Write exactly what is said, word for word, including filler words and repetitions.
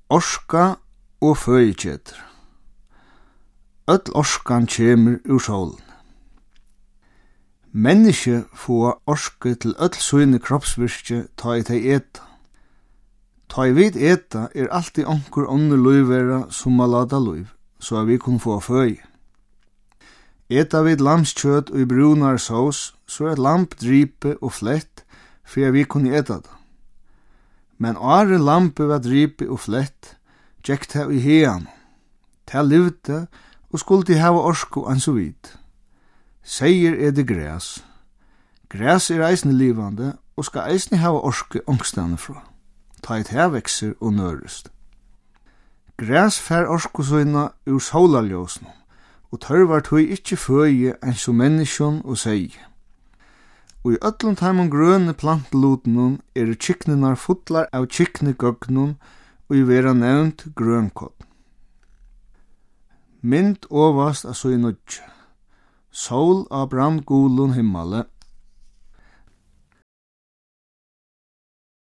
Orska og føðikjetur. Öll orskan kemur ur sólin. Menneske få orske til öll søyne kroppsvirke ta i teg eta. Ta i vid eta er alltid onkur ånder løyvera som a lada løyv, så at vi kunne få føy. Eta vid lamskjøt og i brunar saus, så er et lamp dripe og flett, for at vi kunne eta det. Men are lampe var dripe og flett, gjekk det i hean. Det livte, og skulle de hava orsku an så vid. Seier er det græs. Græs er eisne livande, og skal eisne hava orsku ångstane fra. Ta et her vekser og nørest. Græs fær orsku søyna ur solarljósnum, og tørvar tog ikkje føye enn som menneskjon og seie. Og i öllum taimon grøne plantelutenum er kyknenar futlar av kyknegøgnum og i vera nevnt grønkott. Mynd ovast av så i nødje. Sol av brandgulun himmale,